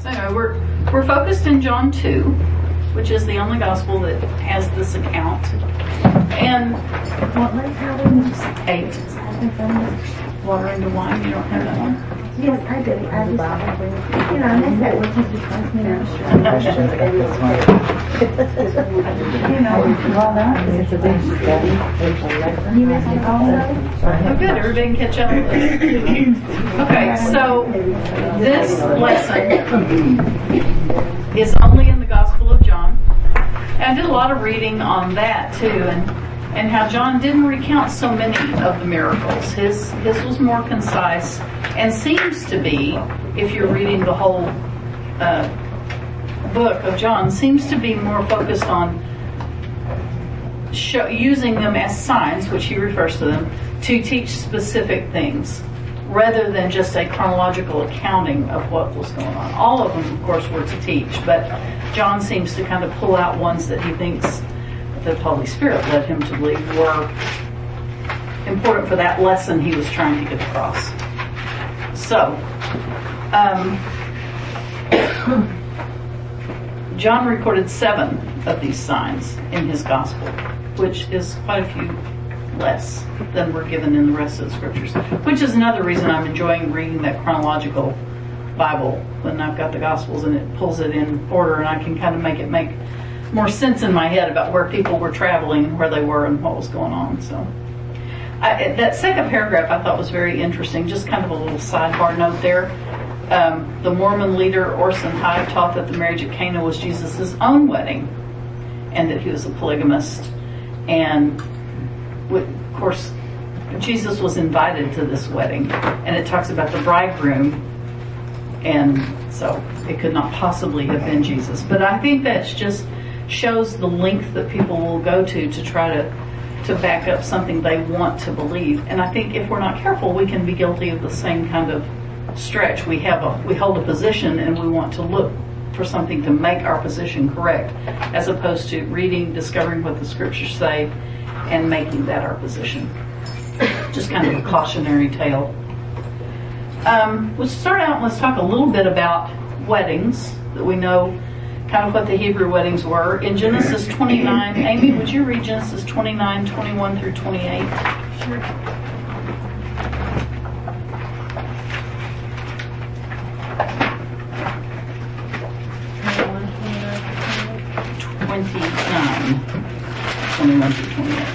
So anyway, we're focused in John 2, which is the only gospel that has this account. And what was 8. Water into wine. You don't have that one? Yes, I do. I just, I missed that one just because, It's a big study. You missed it also? Oh, good. Everybody can catch up. Okay, so this lesson is only in the Gospel of John. And I did a lot of reading on that too, and how John didn't recount so many of the miracles. His was more concise and seems to be, if you're reading the whole book of John, seems to be more focused on using them as signs, which he refers to them, to teach specific things, rather than just a chronological accounting of what was going on. All of them, of course, were to teach, but John seems to kind of pull out ones that he thinks the Holy Spirit led him to believe were important for that lesson he was trying to get across. So, John recorded 7 of these signs in his gospel, which is quite a few less than were given in the rest of the scriptures, which is another reason I'm enjoying reading that chronological Bible when I've got the gospels and it pulls it in order, and I can kind of make more sense in my head about where people were traveling, where they were, and what was going on. So that second paragraph I thought was very interesting. Just kind of a little sidebar note there. The Mormon leader Orson Hyde taught that the marriage at Cana was Jesus' own wedding, and that he was a polygamist. And of course, Jesus was invited to this wedding, and it talks about the bridegroom, and so it could not possibly have been Jesus. But I think that just shows the length that people will go to try to back up something they want to believe. And I think if we're not careful, we can be guilty of the same kind of stretch. We hold a position and we want to look for something to make our position correct, as opposed to reading, discovering what the scriptures say, and making that our position. Just kind of a cautionary tale. We'll start out and let's talk a little bit about weddings, that we know kind of what the Hebrew weddings were. In Genesis 29, Amy, would you read Genesis 29, 21 through 28? Sure. 21 through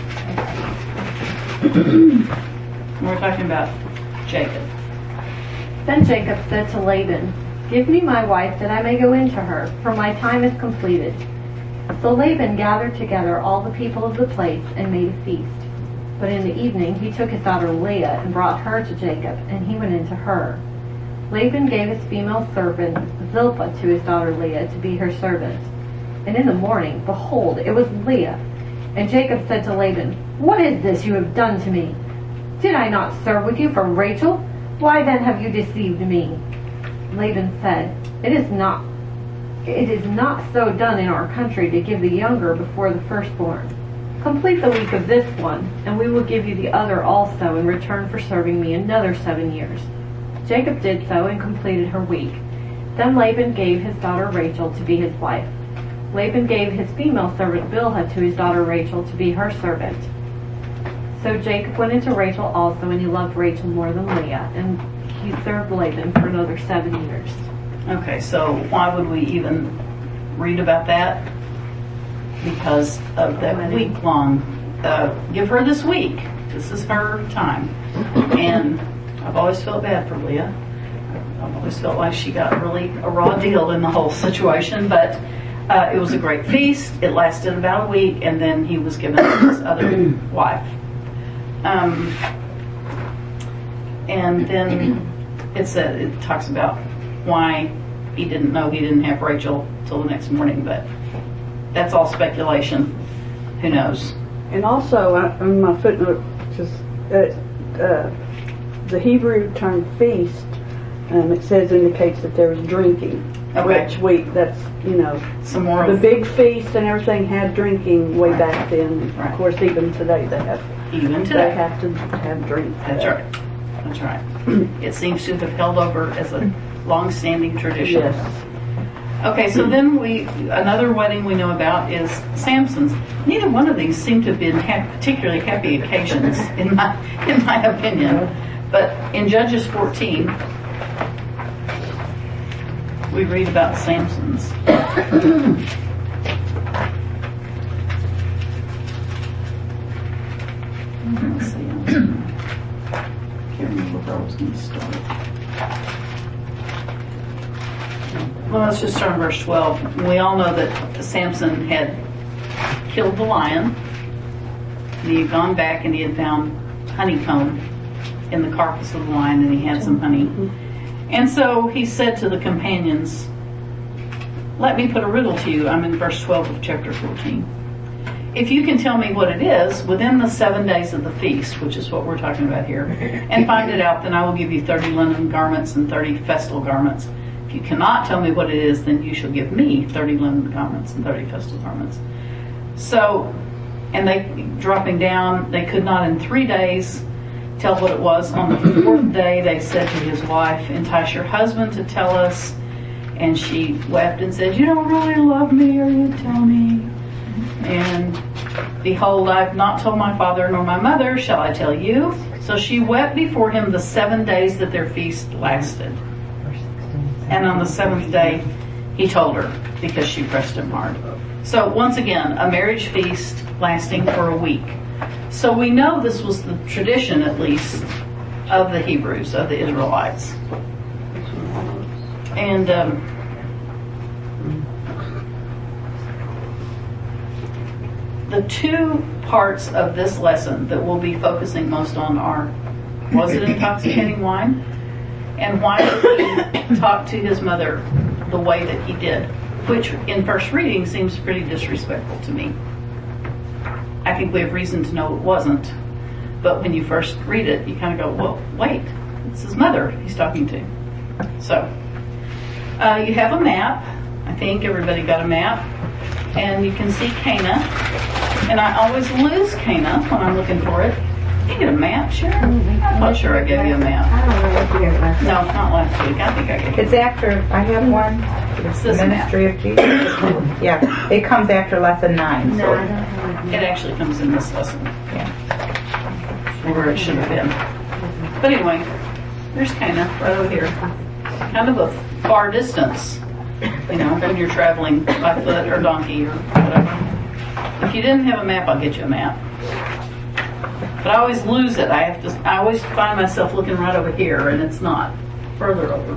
28. We're talking about Jacob. Then Jacob said to Laban, "Give me my wife that I may go into her, for my time is completed." So Laban gathered together all the people of the place and made a feast. But in the evening he took his daughter Leah and brought her to Jacob, and he went into her. Laban gave his female servant Zilpah to his daughter Leah to be her servant. And in the morning, behold, it was Leah. And Jacob said to Laban, "What is this you have done to me? Did I not serve with you for Rachel? Why then have you deceived me?" Laban said, It is not so done in our country to give the younger before the firstborn. Complete the week of this one, and we will give you the other also in return for serving me another 7 years. Jacob did so and completed her week. Then Laban gave his daughter Rachel to be his wife. Laban gave his female servant Bilhah to his daughter Rachel to be her servant. So Jacob went into Rachel also, and he loved Rachel more than Leah, and he served Laban for another 7 years. Okay, so why would we even read about that? Because of that week-long, give her this week. This is her time. And I've always felt bad for Leah. I've always felt like she got really a raw deal in the whole situation, but it was a great feast. It lasted about a week, and then he was given his other wife. And then it talks about why he didn't know he didn't have Rachel till the next morning, but that's all speculation. Who knows? And also, on my footnote, just the Hebrew term feast, it says indicates that there was drinking. Okay. Which that's Some more the of big feast and everything had drinking way back then. Right. Of course, even today they have. even They today. have to have drink. That's right. That's right. It seems to have held over as a long-standing tradition. Yes. Okay, so then another wedding we know about is Samson's. Neither one of these seem to have been particularly happy occasions, in my opinion. But in Judges 14, we read about Samson's. Let's see. I can't remember where I was going to start. Well, let's just start in verse 12. We all know that Samson had killed the lion. And he had gone back and he had found honeycomb in the carcass of the lion, and he had some honey. And so he said to the companions, "Let me put a riddle to you." I'm in verse 12 of chapter 14. "If you can tell me what it is within the 7 days of the feast," which is what we're talking about here, "and find it out, then I will give you 30 linen garments and 30 festal garments. If you cannot tell me what it is, then you shall give me 30 linen garments and 30 festal garments." So, and they, dropping down, they could not in 3 days tell what it was. On the 4th day, they said to his wife, "Entice your husband to tell us." And she wept and said, "You don't really love me, or you tell me. And behold, I have not told my father nor my mother. Shall I tell you?" So she wept before him the 7 days that their feast lasted. And on the 7th day, he told her, because she pressed him hard. So once again, a marriage feast lasting for a week. So we know this was the tradition, at least, of the Hebrews, of the Israelites. And the two parts of this lesson that we'll be focusing most on are, was it intoxicating wine? And why did he talk to his mother the way that he did? Which, in first reading, seems pretty disrespectful to me. I think we have reason to know it wasn't. But when you first read it, you kind of go, well, wait, it's his mother he's talking to. So, you have a map. I think everybody got a map. And you can see Cana. And I always lose Cana when I'm looking for it. Did you get a map, Sharon? I'm not sure I gave you a map. I don't know what you got last. No, not last week. I think I gave you. It's after, I have one. It's The this map. Ministry of Jesus. Yeah, it comes after lesson 9. No, So. I don't have It actually comes in this lesson. Yeah. Where it should have been. But anyway, there's Cana right over here. Kind of a far distance, you know, when you're traveling by foot or donkey or whatever. If you didn't have a map, I'll get you a map. But I always lose it. I always find myself looking right over here, and it's not. Further over.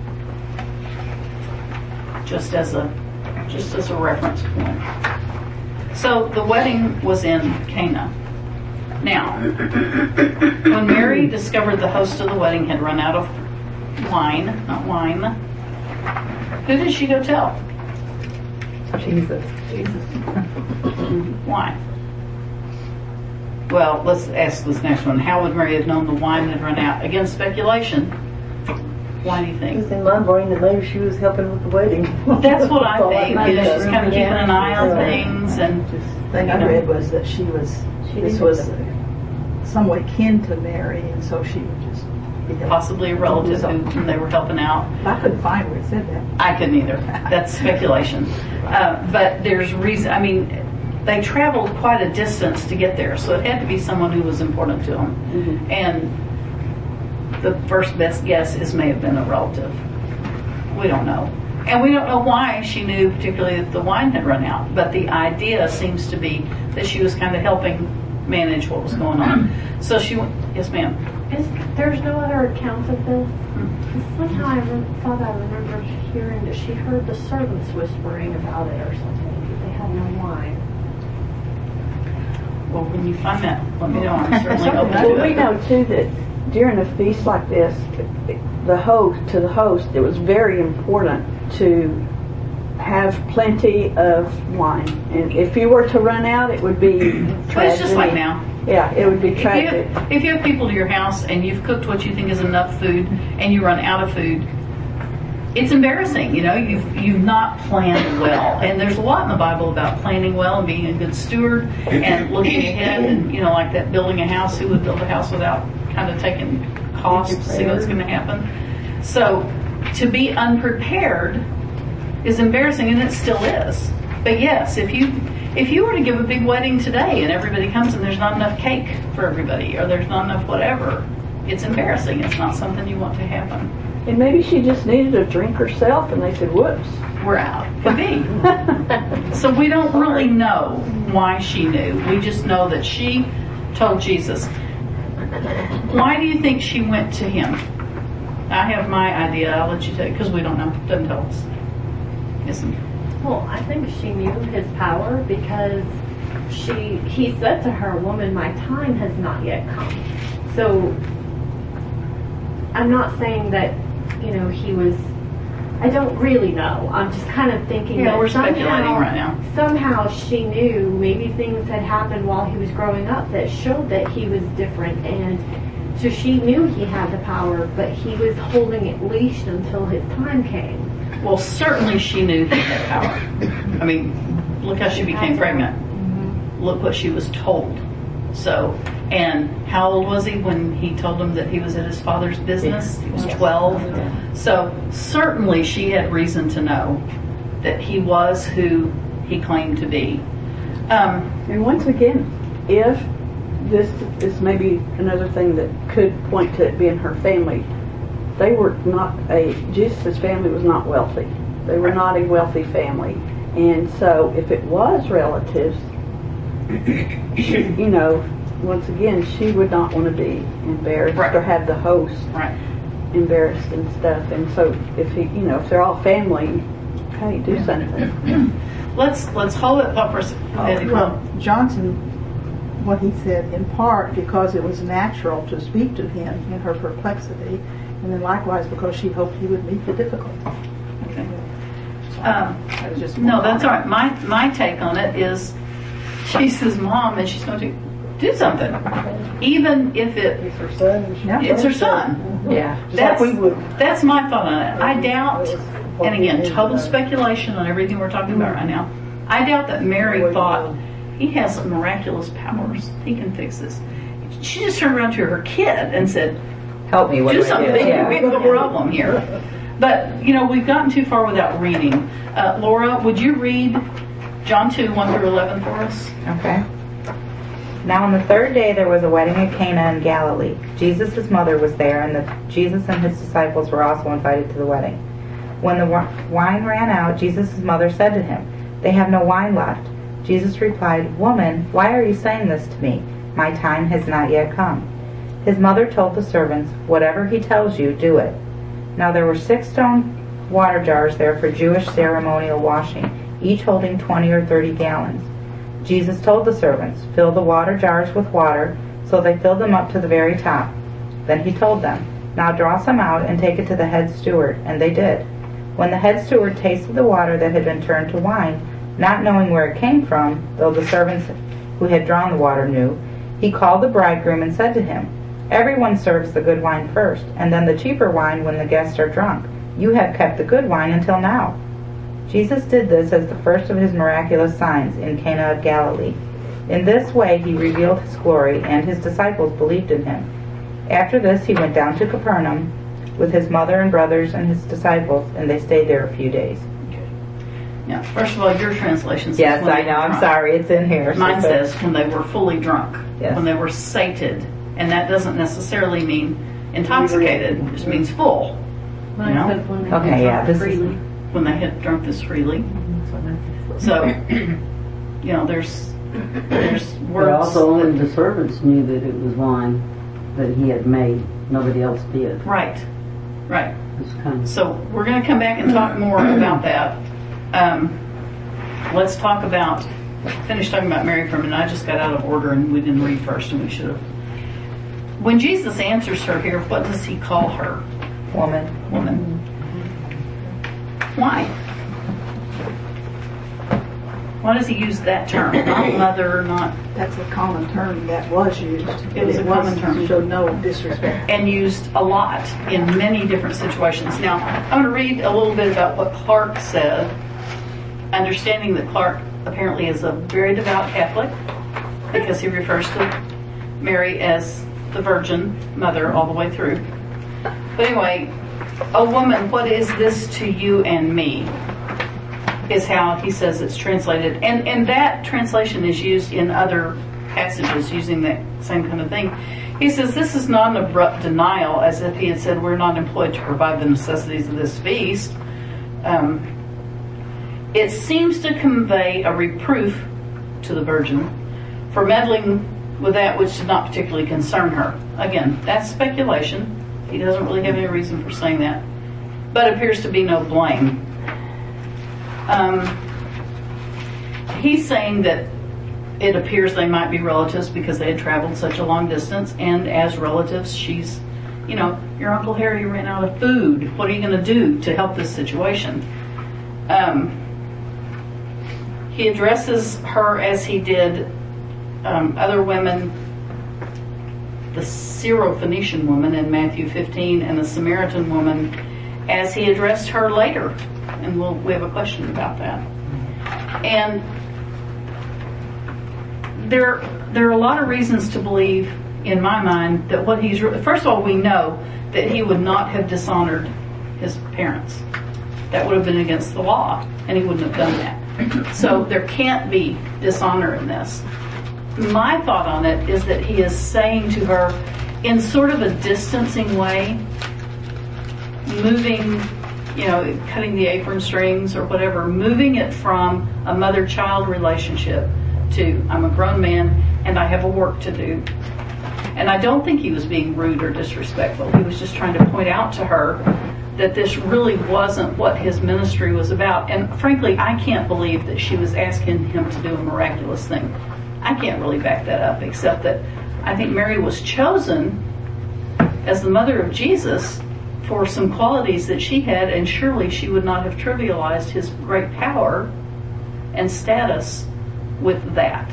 Just as a reference point. So the wedding was in Cana. Now, when Mary discovered the host of the wedding had run out of wine, who did she go tell? Jesus. Why? Well, let's ask this next one. How would Mary have known the wine had run out? Again, speculation. Why do you It think? was in my brain that maybe she was helping with the wedding. That's what I think. Is she's kind of keeping an eye on things, and The thing I read was that this was some way kin to Mary, and so she would just be helping. possibly a relative who they were helping out. I couldn't find where it said that. I couldn't either. That's speculation. But there's reason. I mean, they traveled quite a distance to get there, so it had to be someone who was important to them. Mm-hmm. And the first best guess is may have been a relative. We don't know. And we don't know why she knew particularly that the wine had run out. But the idea seems to be that she was kind of helping manage what was going on. So she went, yes ma'am. There's no other accounts of this? Somehow I thought I remember hearing that she heard the servants whispering about it or something, that they had no wine. Well, when you find that, let me know. I'm certainly open Well, to we it. know too that during a feast like this, the host, it was very important to have plenty of wine. And if you were to run out, it would be But tragedy. it's just like now. Yeah, it would be tragic. If you have people to your house and you've cooked what you think is enough food and you run out of food, it's embarrassing. You know, you've not planned well. And there's a lot in the Bible about planning well and being a good steward and looking ahead and, you know, like that building a house. Who would build a house without kind of taking costs to see what's going to happen? So to be unprepared is embarrassing, and it still is. But yes, if you were to give a big wedding today and everybody comes and there's not enough cake for everybody, or there's not enough whatever, it's embarrassing. It's not something you want to happen. And maybe she just needed a drink herself, and they said, "Whoops, We're out." Could be. So we don't really know why she knew. We just know that she told Jesus. Why do you think she went to him? I have my idea. I'll let you take it because we don't know. Doesn't tell us. Isn't. Well, I think she knew his power because he said to her, "Woman, my time has not yet come." So I'm not saying that, he was, I don't really know. I'm just kind of thinking that we're speculating right now. Somehow she knew maybe things had happened while he was growing up that showed that he was different, and so she knew he had the power, but he was holding it leashed until his time came. Well, certainly she knew he had power. I mean, look how she became pregnant. Look what she was told. So, and how old was he when he told him that he was at his father's business? He was 12. So certainly she had reason to know that he was who he claimed to be. And once again, if this is maybe another thing that could point to it being her family, they were not Jesus' family was not wealthy. They were not a wealthy family. And so if it was relatives, once again, she would not want to be embarrassed or have the host embarrassed and stuff. And so if if they're all family, hey, do something. Let's hold it up for a second. Well, Johnson, what he said, in part because it was natural to speak to him in her perplexity, and then likewise because she hoped he would meet the difficulty. Okay. That was just No, that's all right. My take on it is she's his mom and she's going to do something. Even if it's her son. Yeah. It's her son. Yeah. That's my thought on it. I doubt, and again, total speculation on everything we're talking about right now, I doubt that Mary thought, he has some miraculous powers. He can fix this. She just turned around to her kid and said, help me. Do something. We have a problem here. But, we've gotten too far without reading. Laura, would you read John 2, 1 through 11 for us? Okay. Now on the third day there was a wedding at Cana in Galilee. Jesus' mother was there, and Jesus and his disciples were also invited to the wedding. When the wine ran out, Jesus' mother said to him, "They have no wine left." Jesus replied, "Woman, why are you saying this to me? My time has not yet come." His mother told the servants, "Whatever he tells you, do it." Now there were 6 stone water jars there for Jewish ceremonial washing, each holding 20 or 30 gallons. Jesus told the servants, "Fill the water jars with water," so they filled them up to the very top. Then he told them, "Now draw some out and take it to the head steward," and they did. When the head steward tasted the water that had been turned to wine, not knowing where it came from, though the servants who had drawn the water knew, he called the bridegroom and said to him, "Everyone serves the good wine first, and then the cheaper wine when the guests are drunk. You have kept the good wine until now." Jesus did this as the first of his miraculous signs in Cana of Galilee. In this way he revealed his glory, and his disciples believed in him. After this he went down to Capernaum with his mother and brothers and his disciples, and they stayed there a few days. Now, first of all, your translation says Yes, when I they know. were I'm drunk. sorry. It's in here. Mine says when they were fully drunk, Yes. when they were sated, and that doesn't necessarily mean intoxicated. It just means full. Mine No? says when they Okay, yeah, drunk this is- freely. When they had drunk this freely. So, there's But words. also only the servants knew that it was wine that he had made. Nobody else did. Right. It's kind of So we're going to come back and talk more about that. Let's finish talking about Mary for a minute. I just got out of order and we didn't read first, and we should have. When Jesus answers her here, what does he call her? Woman. Why? Why does he use that term? Not mother, not... That's a common term that was used. It was a common term. Showed no disrespect. And used a lot in many different situations. Now, I'm going to read a little bit about what Clark said, understanding that Clark apparently is a very devout Catholic, because he refers to Mary as the Virgin Mother all the way through. But anyway, "O woman, what is this to you and me? is how he says it's translated. And that translation is used in other passages using that same kind of thing. He says this is not an abrupt denial, as if he had said we're not employed to provide the necessities of this feast. It seems to convey a reproof to the virgin for meddling with that which did not particularly concern her. Again, that's speculation. He doesn't really have any reason for saying that. But appears to be no blame. He's saying that it appears they might be relatives because they had traveled such a long distance, and as relatives, she's, your Uncle Harry ran out of food. What are you going to do to help this situation? He addresses her as he did other women, the Syrophoenician woman in Matthew 15 and the Samaritan woman, as he addressed her later. And we have a question about that. And there are a lot of reasons to believe, in my mind, that what he's... First of all, we know that he would not have dishonored his parents. That would have been against the law, and he wouldn't have done that. So there can't be dishonor in this. My thought on it is that he is saying to her, in sort of a distancing way, moving, cutting the apron strings or whatever, moving it from a mother-child relationship to I'm a grown man and I have a work to do. And I don't think he was being rude or disrespectful. He was just trying to point out to her that this really wasn't what his ministry was about. And frankly, I can't believe that she was asking him to do a miraculous thing. I can't really back that up, except that I think Mary was chosen as the mother of Jesus for some qualities that she had, and surely she would not have trivialized his great power and status with that.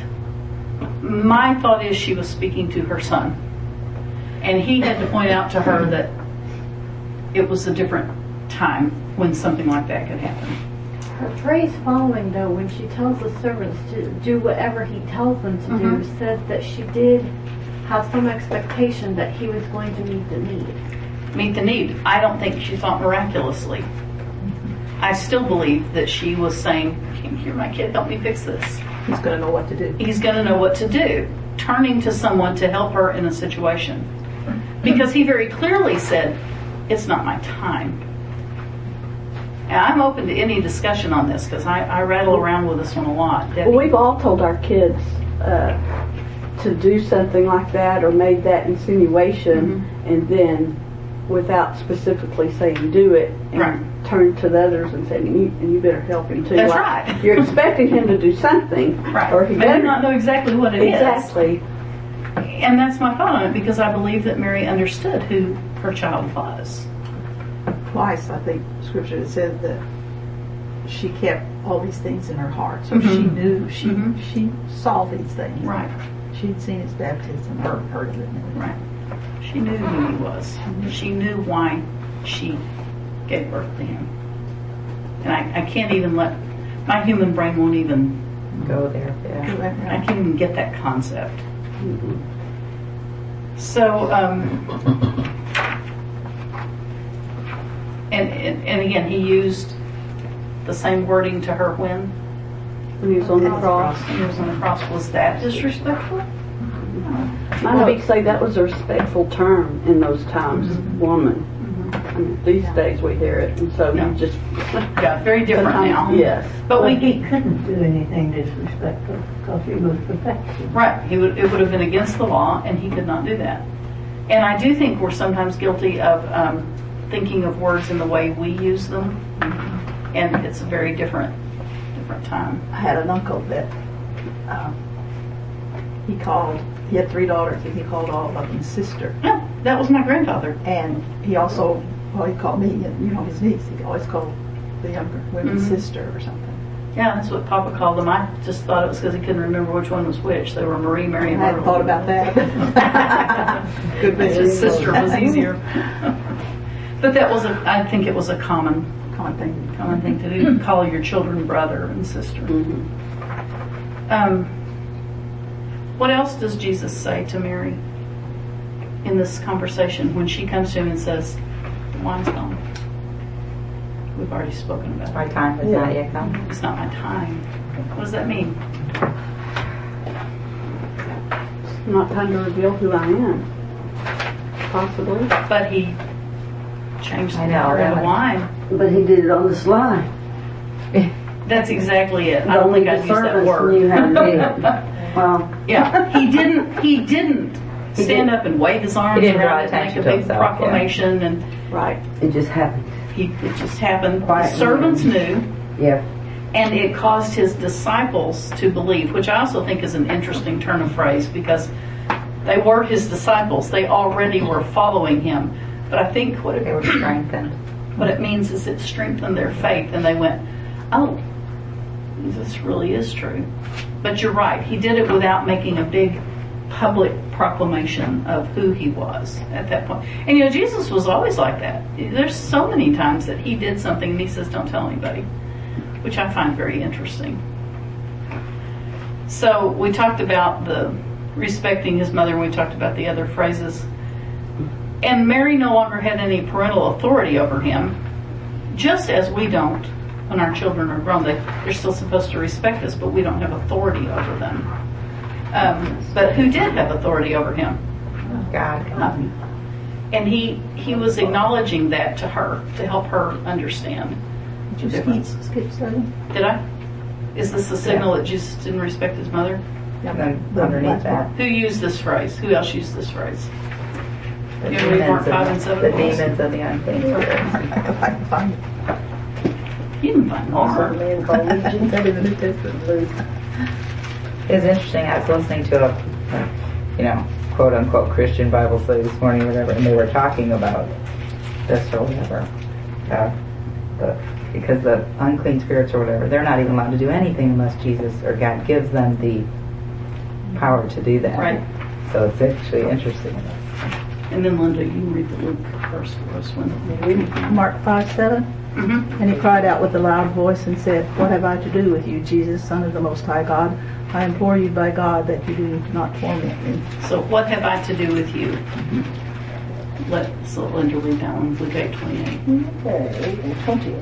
My thought is she was speaking to her son, and he had to point out to her that it was a different time when something like that could happen. Her phrase following, though, when she tells the servants to do whatever he tells them to do, says that she did have some expectation that he was going to meet the need. Meet the need. I don't think she thought miraculously. I still believe that she was saying, "Here, my kid, help me fix this." He's going to know what to do. He's going to know what to do. Turning to someone to help her in a situation. Because he very clearly said, it's not my time. And I'm open to any discussion on this because I rattle around with this one a lot. Debbie? Well, we've all told our kids to do something like that or made that insinuation, and then without specifically saying do it, and turn to the others and say, and you better help him too. That's like, right. You're expecting him to do something. Right. Or he But better you not know exactly what it is. Exactly. And that's my thought on it, because I believe that Mary understood who her child was. Twice, I think, Scripture has said that she kept all these things in her heart. So she knew, she saw these things. Right. She'd seen his baptism, heard of it. Right. She knew who he was. She knew why she gave birth to him. And I can't even my human brain won't even Go there. Yeah. I can't even get that concept. So, and again, he used the same wording to her when When he was on the cross. When he was on the cross. Was that disrespectful? I would say that was a respectful term in those times, woman. I mean, these days we hear it, and so you just... Yeah, very different now. Yes. But he couldn't do anything disrespectful because he was perfection. Right. It would have been against the law, and he could not do that. And I do think we're sometimes guilty of thinking of words in the way we use them, and it's a very different time. I had an uncle that he had 3 daughters, and he called all of them sister. Yeah, that was my grandfather. And he also, he called me, his niece, he always called the younger women sister or something. Yeah, that's what Papa called them. I just thought it was because he couldn't remember which one was which. They were Marie, Mary, and I hadn't thought about that. Good His sister was easier. But I think it was a common thing to do. Call your children brother and sister. What else does Jesus say to Mary in this conversation when she comes to him and says, the wine's gone? We've already spoken about My it. time has not yet come. It's not my time. What does that mean? It's not time to reveal who I am. Possibly. But he changed the I know. water into wine. But he did it on the sly. That's exactly it. I don't Only think I'd the use that servants word. knew how to do it. Well, Yeah, he didn't stand up and wave his arms He didn't draw around it and make attention a to big himself, proclamation, and Right. it just happened. it just happened. The Quietly. servants knew, Yeah. and it caused his disciples to believe, which I also think is an interesting turn of phrase, because they were his disciples. They already were following him. But I think what They were it, strengthened. what it means is it strengthened their faith, and they went, oh, this really is true. But you're right, he did it without making a big public proclamation of who he was at that point. And you know, Jesus was always like that. There's so many times that he did something and he says, don't tell anybody, which I find very interesting. So we talked about the respecting his mother, and we talked about the other phrases. And Mary no longer had any parental authority over him, just as we don't when our children are grown. They're still supposed to respect us, but we don't have authority over them. But who did have authority over him? God. And he was acknowledging that to her, to help her understand. Did you skip 7? Did I? Is this a signal that Jesus didn't respect his mother? And then underneath that, Who used this phrase? Who else used this phrase? the You wanna read Mark demons 5 and and 7? the demons and the unclean spirits. If I can find it. You can find Also, a more. man called Legion. That in the New Testament. It's interesting. I was listening to a, quote unquote Christian Bible study this morning or whatever, and they were talking about this or whatever. Because the unclean spirits or whatever, they're not even allowed to do anything unless Jesus or God gives them the power to do that. Right. So it's actually interesting. And then Linda, you can read the Luke verse for us. Mark 5:7. Mm-hmm. And he cried out with a loud voice and said, What have I to do with you, Jesus, Son of the Most High God? I implore you by God that you do not torment me. So what have I to do with you? So Linda read that one, Luke 8:28. Okay, and 28.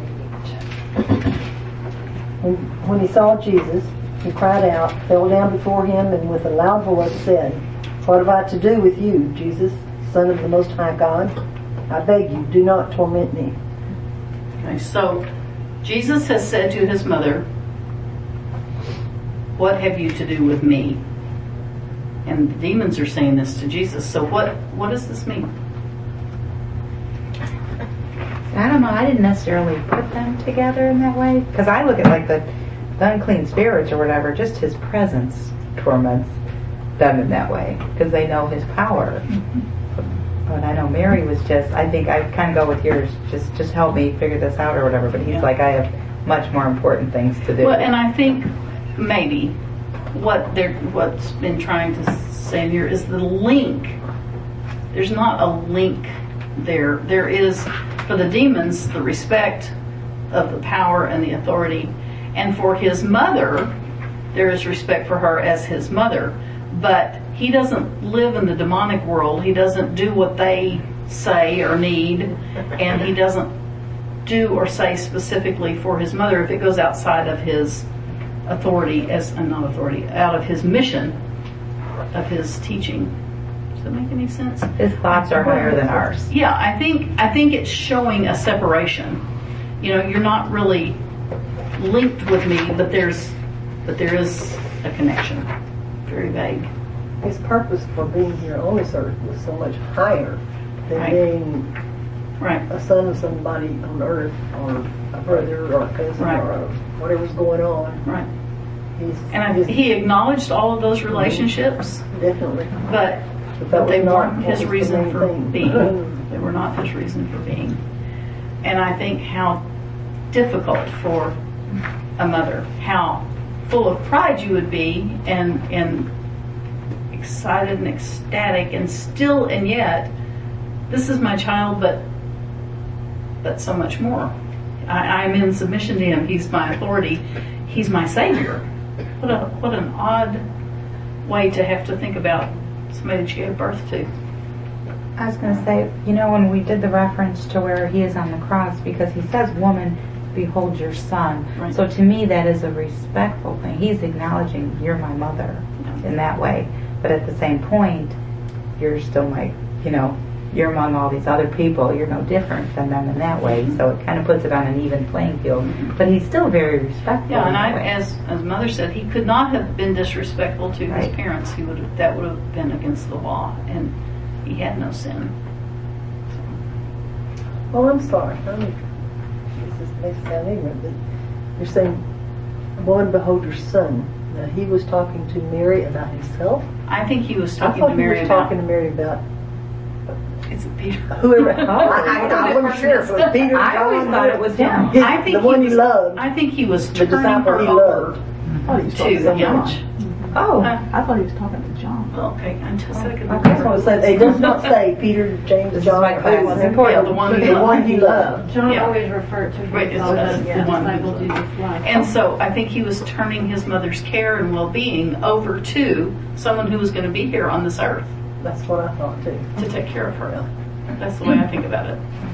When he saw Jesus, he cried out, fell down before him, and with a loud voice said, What have I to do with you, Jesus, Son of the Most High God? I beg you, do not torment me. Okay, so Jesus has said to his mother, what have you to do with me? And the demons are saying this to Jesus. So what does this mean? I don't know. I didn't necessarily put them together in that way because I look at like the unclean spirits or whatever. Just his presence torments them in that way because they know his power. But I know Mary was just. I think I kind of go with yours. Just help me figure this out or whatever. But he's like, I have much more important things to do. Well, and I think maybe what's been trying to say here is the link. There's not a link there. There is, for the demons, the respect of the power and the authority. And for his mother, there is respect for her as his mother. But he doesn't live in the demonic world. He doesn't do what they say or need. And he doesn't do or say specifically for his mother if it goes outside of his authority, out of his mission, of his teaching. Does that make any sense? His thoughts are higher than ours. Yeah, I think it's showing a separation. You're not really linked with me, but there is a connection. Very vague. His purpose for being here on this earth was so much higher than Right. being Right. a son of somebody on earth, or a brother, or a cousin, Right. or whatever's going on. Right. He's He acknowledged all of those relationships, definitely. but that they was not weren't what his was the reason main for thing. being. They were not his reason for being. And I think how difficult for a mother, how full of pride you would be, and excited and ecstatic, and yet, this is my child, but so much more. I'm in submission to him. He's my authority. He's my savior. What an odd way to have to think about somebody that you gave birth to. I was going to say, when we did the reference to where he is on the cross, because he says woman behold your son. Right. So to me, that is a respectful thing. He's acknowledging, you're my mother in that way. But at the same point, you're still my, you're among all these other people. You're no different than them in that way. So it kind of puts it on an even playing field. But he's still very respectful. Yeah, in that way. as Mother said, he could not have been disrespectful to Right. his parents. That would have been against the law, and he had no sin. Oh, I'm sorry. This makes it sound ignorant, but you're saying, woman, behold your son. Now, he was talking to Mary about himself? I think he was I talking thought to he Mary was about. talking to Mary about It's Peter. whoever. I wasn't sure if it was Peter. I always John, thought it was him. I think the one he you was, loved. I think he was The turning disciple her he over loved. I thought he was talking to to him. John. Oh, I thought he was talking to John. Well, okay, until second. Okay. So it says, it does not say Peter, James, This is John, my or class. anyone. It's important. Yeah, the one he The loved. one he loved. John Yeah. always referred to Right, himself it's as the the one disciple who- Jesus loved. And so I think he was turning his mother's care and well-being over to someone who was going to be here on this earth That's what I thought too. to take care of her. That's the way I think about it.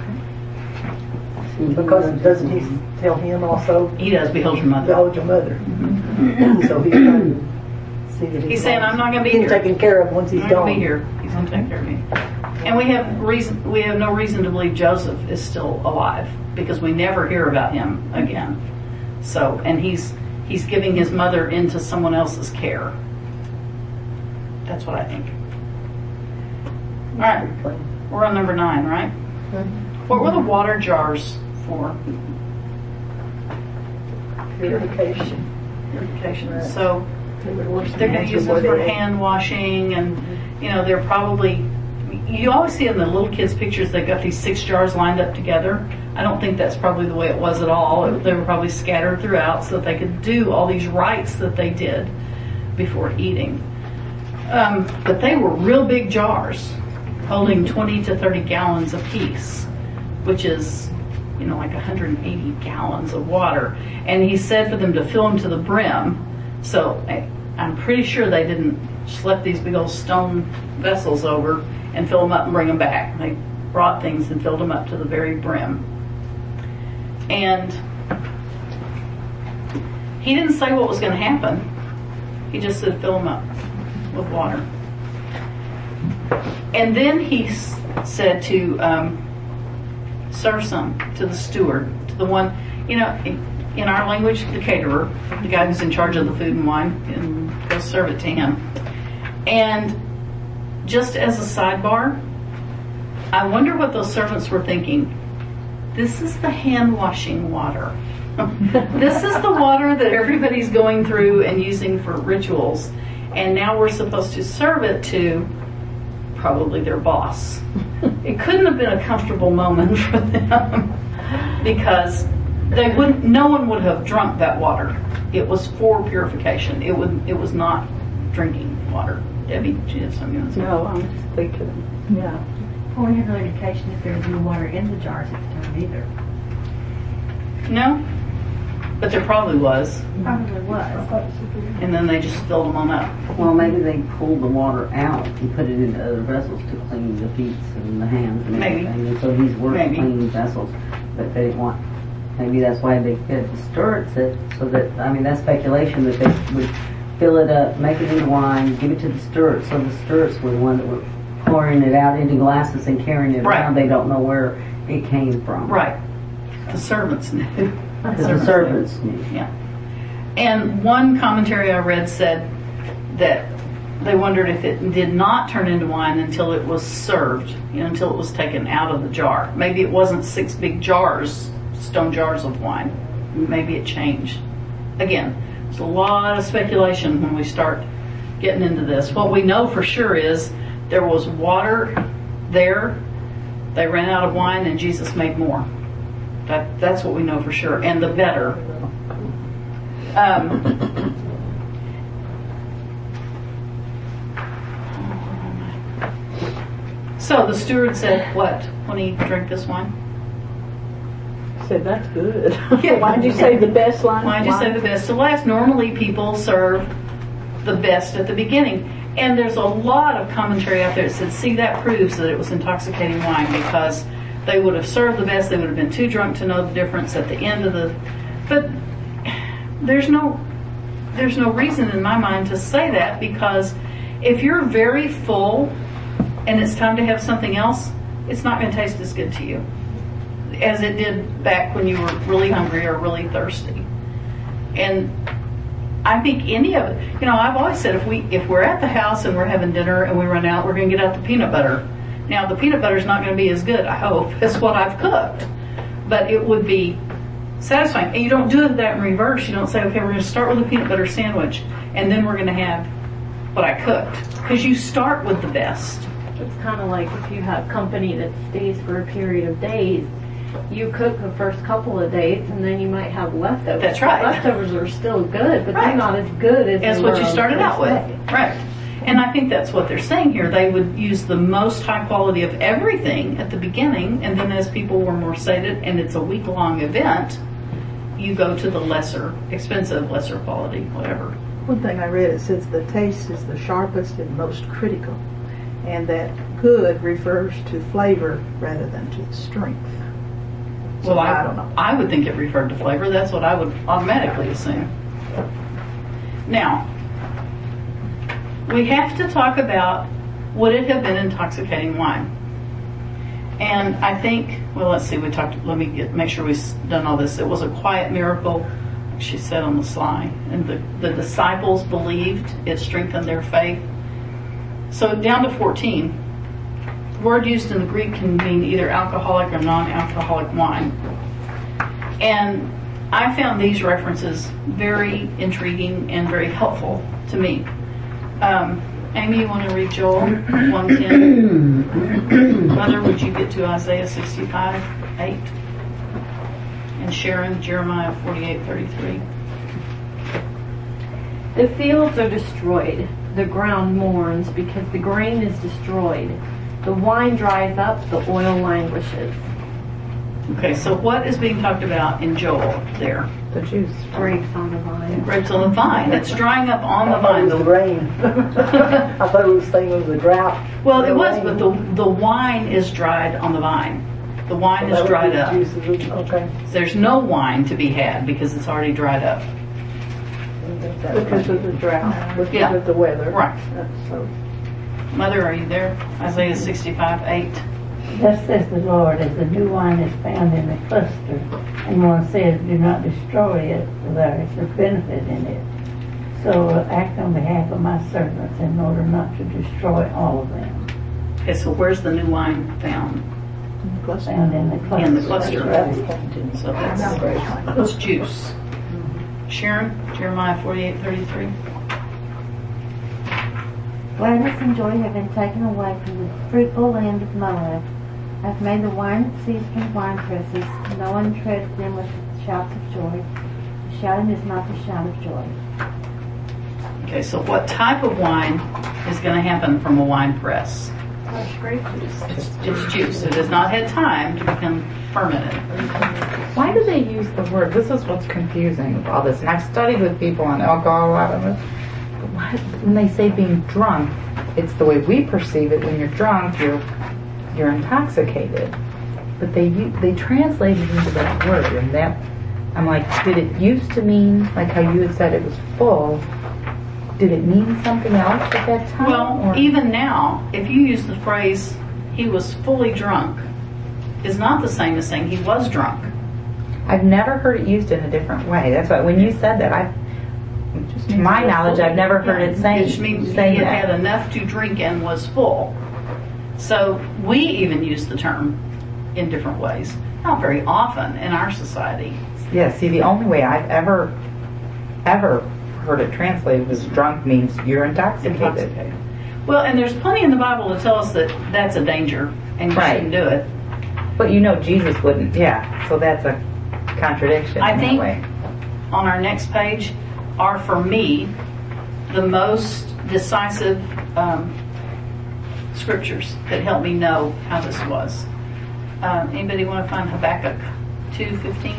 Because doesn't he tell him also, He does behold your mother. behold your mother? So he's trying to see that He's saying, I'm not going to be being here. taken care of once he's I'm not gone. going to be here. He's going to take care of me. And we have no reason to believe Joseph is still alive because we never hear about him again. So, and he's giving his mother into someone else's care. That's what I think. All right, we're on number 9, right? What were the water jars for? Purification. Purification. So They would wash they're their going to hands use before them for they ate. hand washing, and they're probably. You always see in the little kids' pictures they've got these 6 jars lined up together. I don't think that's probably the way it was at all. They were probably scattered throughout so that they could do all these rites that they did before eating. But they were real big jars, holding 20 to 30 gallons apiece, which is, like 180 gallons of water. And he said for them to fill them to the brim. So I'm pretty sure they didn't schlep these big old stone vessels over and fill them up and bring them back. They brought things and filled them up to the very brim. And he didn't say what was going to happen. He just said fill them up with water. And then he said to serve some to the steward, to the one, in our language, the caterer, the guy who's in charge of the food and wine, and go serve it to him. And just as a sidebar, I wonder what those servants were thinking. This is the hand washing water. This is the water that everybody's going through and using for rituals. And now we're supposed to serve it to probably their boss. It couldn't have been a comfortable moment for them because no one would have drunk that water. It was for purification. It was not drinking water. Debbie, do you have something you want to say? No, I'm just thinking. Yeah. Well, we have no indication if there's no water in the jars at the time either. No? But there probably was. Probably was. And then they just filled them on up. Well, maybe they pulled the water out and put it into other vessels to clean the feet and the hands and Maybe. everything. And so these were Maybe. clean vessels, but they didn't want. Maybe that's why they had to stir it, so that that's speculation that they would fill it up, make it into wine, give it to the stewards. So the stewards were the one that were pouring it out into glasses and carrying it Right. around. They don't know where it came from. Right. The servants knew. Because the servants knew. Yeah. And one commentary I read said that they wondered if it did not turn into wine until it was served, until it was taken out of the jar. Maybe it wasn't 6 big jars, stone jars of wine. Maybe it changed. Again, there's a lot of speculation when we start getting into this. What we know for sure is there was water there, they ran out of wine, and Jesus made more. That's what we know for sure, and the better. So the steward said, what, when he drank this wine? Said that's good. Yeah. Why'd you say the best line? Why'd you say the best to last? Normally people serve the best at the beginning. And there's a lot of commentary out there that said, see, that proves that it was intoxicating wine because They would have served the best. They would have been too drunk to know the difference at the end of the. But there's no reason in my mind to say that, because if you're very full and it's time to have something else, it's not going to taste as good to you as it did back when you were really hungry or really thirsty. And I think any of it, I've always said if we're at the house and we're having dinner and we run out, we're going to get out the peanut butter. Now the peanut butter is not going to be as good, I hope, as what I've cooked, but it would be satisfying. And you don't do that in reverse. You don't say, okay, we're going to start with a peanut butter sandwich and then we're going to have what I cooked, because you start with the best. It's kind of like if you have company that stays for a period of days, you cook the first couple of days and then you might have leftovers. That's right. The leftovers are still good, but they're not as good as what you started out with. Right. And I think that's what they're saying here. They would use the most high quality of everything at the beginning, and then as people were more sated and it's a week-long event, you go to the lesser expensive, lesser quality, whatever. One thing I read, it says the taste is the sharpest and most critical, and that good refers to flavor rather than to strength. So Well, I don't know. I would think it referred to flavor. That's what I would automatically assume. Now, we have to talk about, would it have been intoxicating wine? And I think, well, let's see, make sure we've done all this. It was a quiet miracle, like she said on the slide. And the disciples believed, it strengthened their faith. So down to 14. The word used in the Greek can mean either alcoholic or non-alcoholic wine. And I found these references very intriguing and very helpful to me. Amy, you want to read Joel 1:10? Mother, would you get to Isaiah 65:8? And Sharon, Jeremiah 48:33. The fields are destroyed. The ground mourns because the grain is destroyed. The wine dries up, the oil languishes. Okay, so what is being talked about in Joel there? The juice. Grapes on the vine. Grapes on the vine. It's drying up on the vine. The rain. I thought it was saying it was a drought. Well, it was, but the wine is dried on the vine. The wine is dried up. Okay. There's no wine to be had because it's already dried up. Because of the drought, because of the weather. Right. So, Mother, are you there? Isaiah 65:8. Thus says the Lord, as the new wine is found in the cluster, and one says, do not destroy it, for there is a benefit in it. So act on behalf of my servants in order not to destroy all of them. Okay, so where's the new wine found? Found in the cluster. In the cluster. That's So that's juice. Sharon, Jeremiah 48:33. Gladness and joy have been taken away from the fruitful land of Moab. I've made the wine cease from wine presses. No one treads them with shouts of joy. The shouting is not the shout of joy. Okay, so what type of wine is going to happen from a wine press? Fresh grape juice. It's juice. It has not had time to become fermented. Why do they use the word? This is what's confusing with all this. And I've studied with people on alcohol a lot of it. But when they say being drunk, it's the way we perceive it. When you're drunk, you're intoxicated. But they translate it into that word, and that I'm like, did it used to mean like how you had said it was full? Did it mean something else at that time? Well, even now, if you use the phrase "he was fully drunk," is not the same as saying he was drunk. I've never heard it used in a different way. That's why when you said that, to my knowledge, I've never heard it saying Which means he had had enough to drink and was full. So we even use the term in different ways. Not very often in our society. Yeah, see, the only way I've ever heard it translated was drunk means you're intoxicated. Well, and there's plenty in the Bible to tell us that that's a danger and you shouldn't do it. But you know Jesus wouldn't, so that's a contradiction I in think that way. on our next page are, for me, the most decisive scriptures that help me know how this was. Anybody want to find Habakkuk 2:15?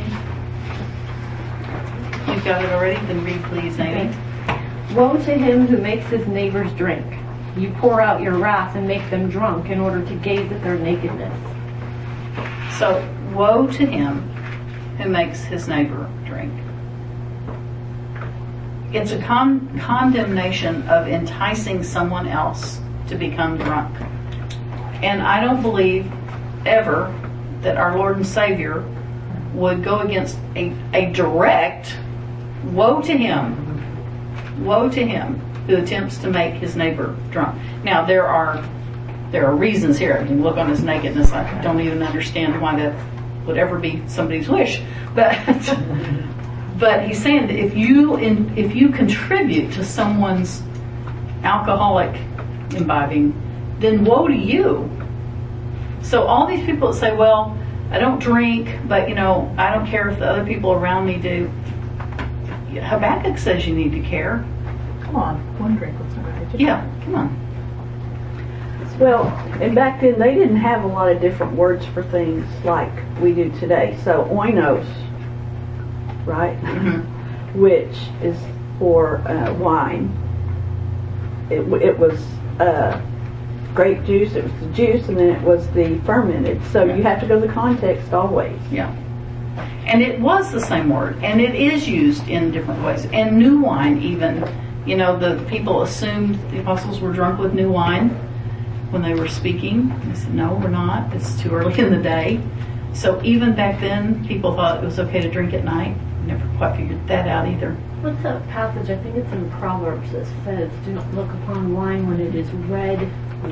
You've got it already? Then read please, Amy. Woe to him who makes his neighbors drink. You pour out your wrath and make them drunk in order to gaze at their nakedness. So, woe to him who makes his neighbor drink. It's a condemnation of enticing someone else to become drunk. And I don't believe ever that our Lord and Savior would go against a direct woe to him who attempts to make his neighbor drunk. Now there are reasons here. I mean, look on his nakedness. I don't even understand why that would ever be somebody's wish. But he's saying that if you contribute to someone's alcoholic imbibing, then woe to you. So all these people that say, well, I don't drink, but I don't care if the other people around me do. Habakkuk says you need to care. Come on, one drink with somebody. Yeah, come on. Well, and back then they didn't have a lot of different words for things like we do today. So oinos, right? Mm-hmm. Which is for wine. It was grape juice, it was the juice, and then it was the fermented. So you have to go to the context always. Yeah. And it was the same word, and it is used in different ways. And new wine even, the people assumed the apostles were drunk with new wine when they were speaking. They said, no, we're not. It's too early in the day. So even back then, people thought it was okay to drink at night. Never quite figured that out either. What's that passage? I think it's in Proverbs that says, "Do not look upon wine when it is red."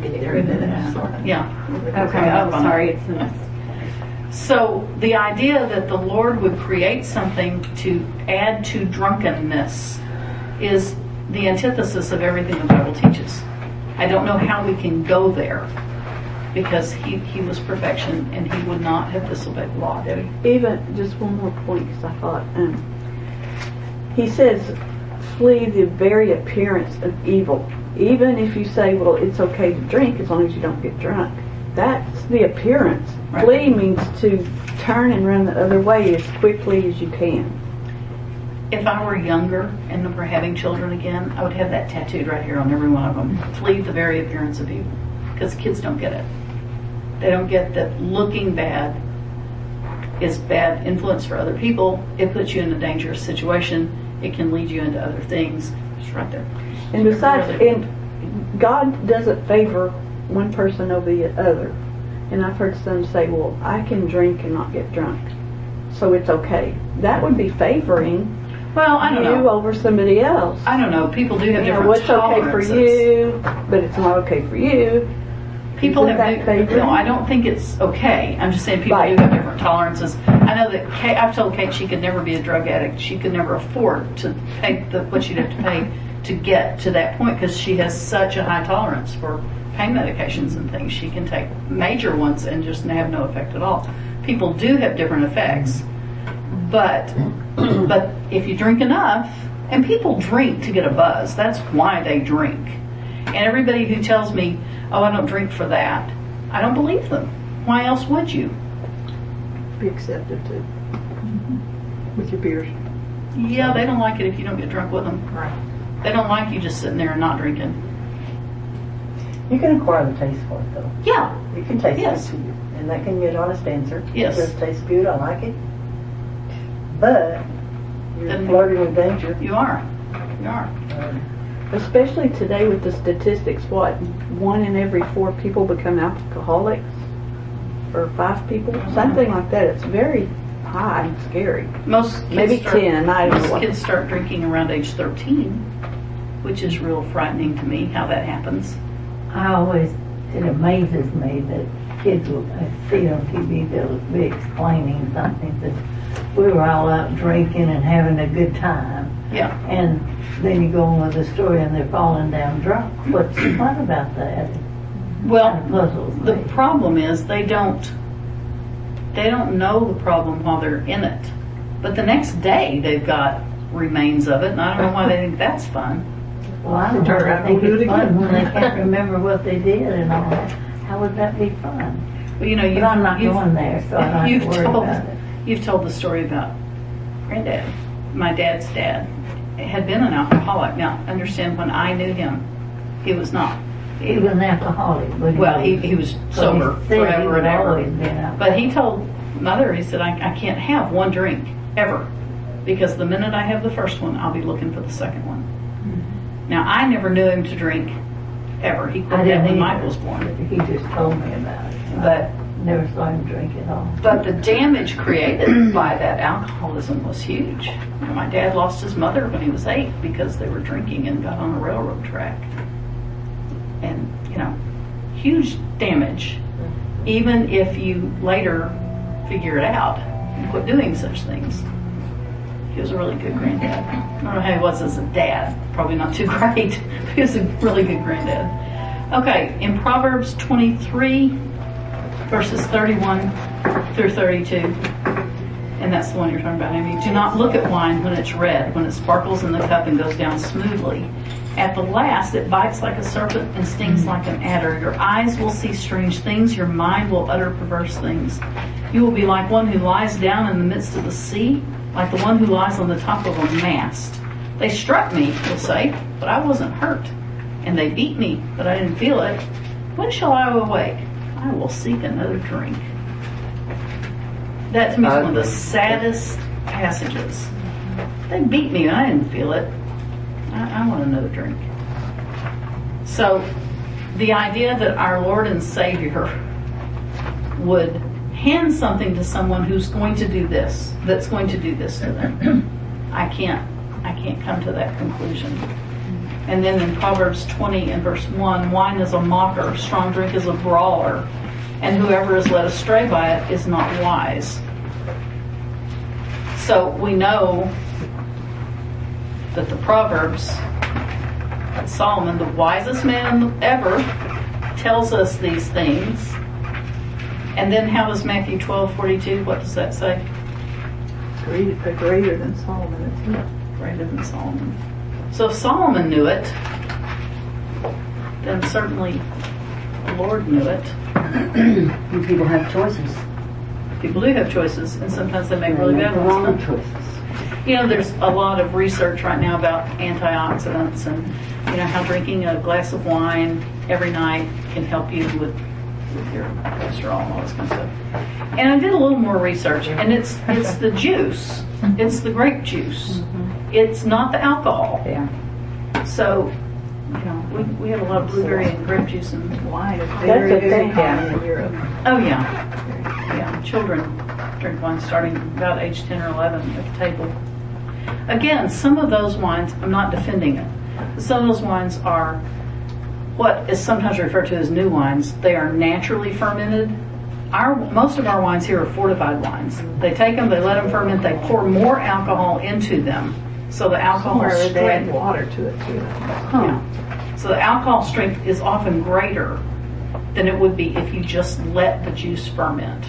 Yeah. Okay. Oh, sorry. It's in this. So the idea that the Lord would create something to add to drunkenness is the antithesis of everything the Bible teaches. I don't know how we can go there, because he was perfection and he would not have disobeyed the law, did he? Even, just one more point, because I thought, he says, flee the very appearance of evil. Even if you say, well, it's okay to drink as long as you don't get drunk. That's the appearance. Right. Flee means to turn and run the other way as quickly as you can. If I were younger and were having children again, I would have that tattooed right here on every one of them. Flee the very appearance of evil. Because kids don't get it. They don't get that looking bad is bad influence for other people. It puts you in a dangerous situation. It can lead you into other things. It's right there. And besides, God doesn't favor one person over the other. And I've heard some say, well, I can drink and not get drunk, so it's okay. That would be favoring Well, I don't you know. over somebody else. I don't know. People do have different what's okay for tolerances. you, but it's not okay for you. People Isn't have that favoring? no. I don't think it's okay. I'm just saying people Right. do have different tolerances. I know that Kate, I've told Kate she could never be a drug addict. She could never afford to pay what she'd have to pay to get to that point, because she has such a high tolerance for pain medications and things. She can take major ones and just have no effect at all. People do have different effects, but if you drink enough, and people drink to get a buzz, that's why they drink. And everybody who tells me, oh, I don't drink for that, I don't believe them. Why else would you? Be accepted too. With your beers. Yeah, they don't like it if you don't get drunk with them. Right. They don't like you just sitting there and not drinking. You can acquire the taste for it, though. Yeah, You can taste Yes. it, and that can be an honest answer. Yes. It does taste good. I like it, but you're Then- flirting with danger. you are. You are. Especially today with the statistics, 1 in every 4 people become alcoholics? Or 5 people? Something like that. It's very high and scary. Most kids Maybe 10, I don't know Most what. kids start drinking around age 13, which is real frightening to me how that happens. It amazes me that kids will see on TV, they'll be explaining something that we were all out drinking and having a good time. Yeah. And then you go on with the story and they're falling down drunk. What's fun about that? Well, Kind of puzzles the me. problem is they don't know the problem while they're in it. But the next day they've got remains of it, and I don't know why they think that's fun. Well, I don't know. Turn around I and think do it it's fun again. when they can't remember what they did and all that. How would that be fun? But you know, But I'm not going there, so I don't have you've to worry told about it. you've told the story about Granddad. My dad's dad had been an alcoholic. Now, understand, when I knew him, he was not. He was an alcoholic, but Well, he was sober he said he forever would and ever. always been out. But he told mother, he said, I can't have one drink ever, because the minute I have the first one, I'll be looking for the second one. Now, I never knew him to drink ever. He quit that when Mike was born. He just told me about it. But Never saw him drink at all. But the damage created by that alcoholism was huge. My dad lost his mother when he was 8 because they were drinking and got on a railroad track. And, huge damage. Even if you later figure it out and quit doing such things. He was a really good granddad. I don't know how he was as a dad. Probably not too great. He was a really good granddad. Okay, in Proverbs 23, verses 31 through 32, and that's the one you're talking about, Amy. Do not look at wine when it's red, when it sparkles in the cup and goes down smoothly. At the last, it bites like a serpent and stings like an adder. Your eyes will see strange things. Your mind will utter perverse things. You will be like one who lies down in the midst of the sea, like the one who lies on the top of a mast. They struck me, you'll say, but I wasn't hurt. And they beat me, but I didn't feel it. When shall I awake? I will seek another drink. That to me is one of the saddest passages. They beat me and I didn't feel it. I want another drink. So the idea that our Lord and Savior would hand something to someone who's going to do this, that's going to do this to them, I can't come to that conclusion. And then in Proverbs 20 and verse 1, wine is a mocker, strong drink is a brawler, and whoever is led astray by it is not wise. So we know that the Proverbs, that Solomon, the wisest man ever, tells us these things. And then how does Matthew 12:42, what does that say? Greater than Solomon is he. Greater than Solomon. So if Solomon knew it, then certainly the Lord knew it. And people have choices. People do have choices, and sometimes they make really They make bad the wrong ones. choices. There's a lot of research right now about antioxidants and, how drinking a glass of wine every night can help you with your cholesterol and all this kind of stuff. And I did a little more research, and it's the juice. It's the grape juice. It's not the alcohol. Yeah. So, we have a lot of blueberry and grape juice and Wine is That's very, a very thing. common in Europe. oh yeah. Children drink wine starting about age 10 or 11 at the table. Again, some of those wines, I'm not defending it. Some of those wines are what is sometimes referred to as new wines. They are naturally fermented. Most of our wines here are fortified wines. They take them, they let them ferment, they pour more alcohol into them. So the alcohol Somewhere they add strength, water to it too. so the alcohol strength is often greater than it would be if you just let the juice ferment.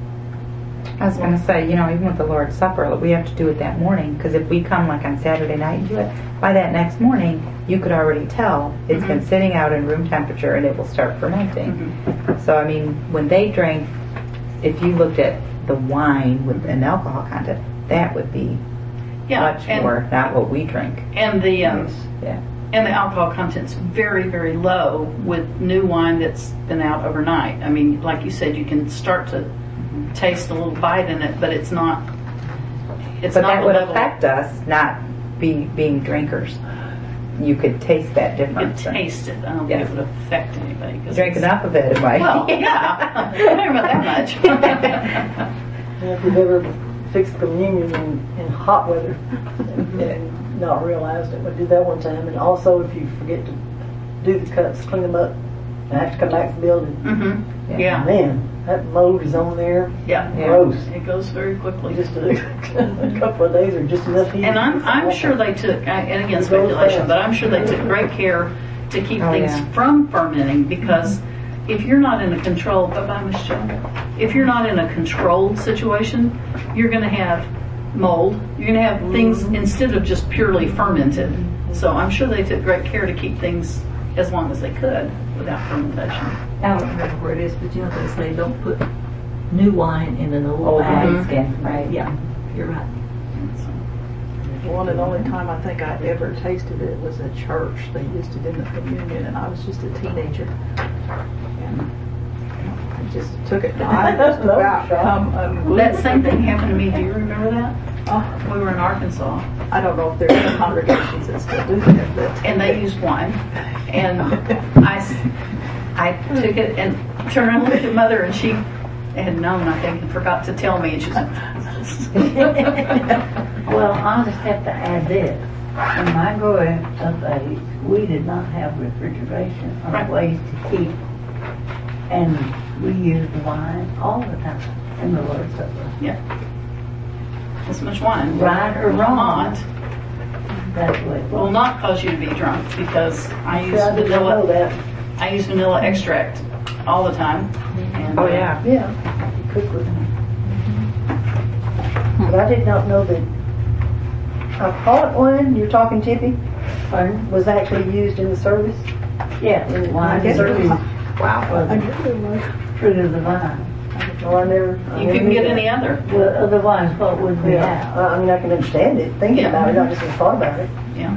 I was going to say, even with the Lord's Supper, we have to do it that morning, because if we come like on Saturday night and do it, by that next morning, you could already tell it's been sitting out in room temperature and it will start fermenting. So, when they drink, if you looked at the wine with an alcohol content, that would be much more not what we drink. And the Yeah. and the alcohol content's very, very low with new wine that's been out overnight. Like you said, you can start to taste a little bite in it, but it's not. It's But not that the would level. affect us not being drinkers. You could taste that You can difference. taste it. I don't think it would affect anybody. 'Cause Drink it's- enough of it, it might. Well, yeah. I don't know about that much. If you've ever fixed communion in hot weather and not realized it, we did that one time. And also, if you forget to do the cups, clean them up, and have to come back to the building, Yeah. man, that mold is on there. Yeah. Gross. It goes very quickly. Just a couple of days or just enough heat. And I'm sure they took, and again speculation, but I'm sure they took great care to keep things from fermenting, because if you're not in a controlled, bye-bye, Miss Jo. If you're not in a controlled situation, you're going to have mold. You're going to have things instead of just purely fermented. So I'm sure they took great care to keep things as long as they could without fermentation. I don't remember where it is, but they say don't put new wine in an old bag. wineskin, right? Yeah, you're right. One and only time I think I ever tasted it was at church. They used it in the communion, and I was just a teenager. And I just took it. I just about come unglued. That same thing happened to me. Do you remember that? Oh, We were in Arkansas, I don't know if there's any congregations that still do that, but. and they used wine. And I took it and turned around and looked at Mother, and she had known, I think, and forgot to tell me. And she was like, Well, I'll just have to add this. In my growing up age, we did not have refrigeration or Right. ways to keep, and we used wine all the time in the Lord's Supper. yeah, this much wine. Right or wrong. Not, That's what it will was. not cause you to be drunk because I use I did not know vanilla. that. I use vanilla extract all the time. And, Oh, yeah. Yeah, you cook with them. But I did not know that alcoholic wine, you're talking Tippy, Pardon? was actually used in the service. Yeah, wine guess is it was. Wow. was I knew it was. fruit of the vine. Well, I never. You couldn't get any other. Well, otherwise, what would we Yeah, have? I mean, I can understand it, thinking Yeah. about it, I just haven't thought about it. Yeah.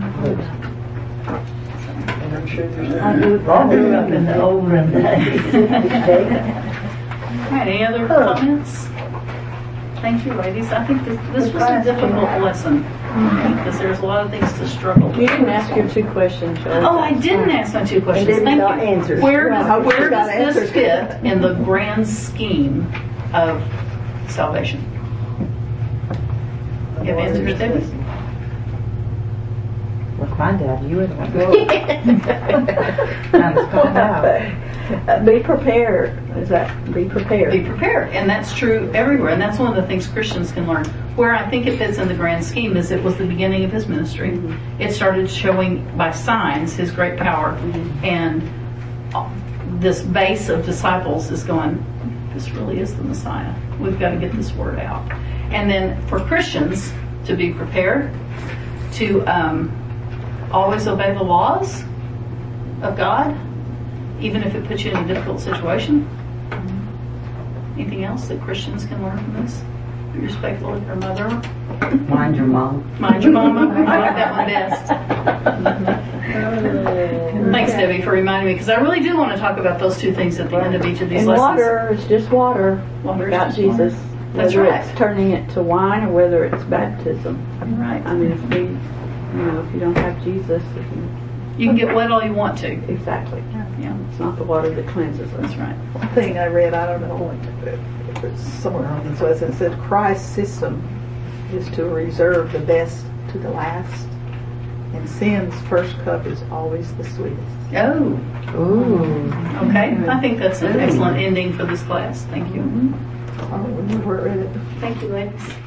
And I'm sure there's I grew up in the olden days. All right, any other comments? Thank you, ladies. I think this was a difficult lesson because there's a lot of things to struggle You with. didn't ask your 2 questions, Joe. Oh, I didn't ask my 2 questions. And Debbie Thank got you. answers. Where Yeah, I does, hope she where got does this answers. fit in the grand scheme of salvation? You have answers, Debbie? Look, my dad, you were the one. I'm just calling out. Be prepared. Is that be prepared? Be prepared, and that's true everywhere. And that's one of the things Christians can learn. Where I think it fits in the grand scheme is it was the beginning of his ministry. It started showing by signs his great power, and this base of disciples is going, this really is the Messiah. We've got to get this word out. And then for Christians to be prepared to always obey the laws of God, even if it puts you in a difficult situation. Anything else that Christians can learn from this? Be respectful of your mother. Mind your mom. Mind your mama. I like that one best. Thanks, Debbie, for reminding me, because I really do want to talk about those 2 things at the end of each of these And lessons. water is just water. Water is About just Jesus. water. That's Whether right. it's turning it to wine or whether it's baptism. Right. I mean, if you don't have Jesus, You can get wet all you want to. exactly. Yeah, It's not the water that cleanses us. that's right. One thing I read, I don't know if it's somewhere on this was, it said Christ's system is to reserve the best to the last, and sin's first cup is always the sweetest. Oh, Ooh. okay. I think that's an excellent ending for this class. Thank you. I don't remember where I read it. Thank you, ladies.